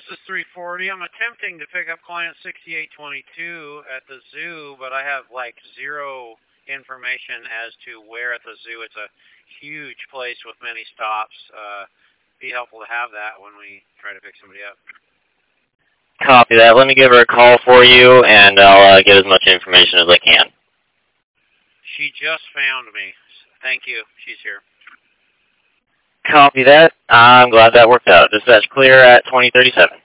this is 340. I'm attempting to pick up client 6822 at the zoo, but I have like zero information as to where at the zoo. It's a huge place with many stops. Be helpful to have that when we try to pick somebody up. Copy that. Let me give her a call for you, and I'll get as much information as I can. She just found me. Thank you. She's here. Copy that. I'm glad that worked out. Dispatch clear at 2037.